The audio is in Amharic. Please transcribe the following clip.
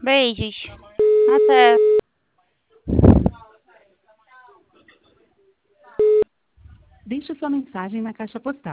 Beijos. Até. Deixe sua mensagem na caixa postal.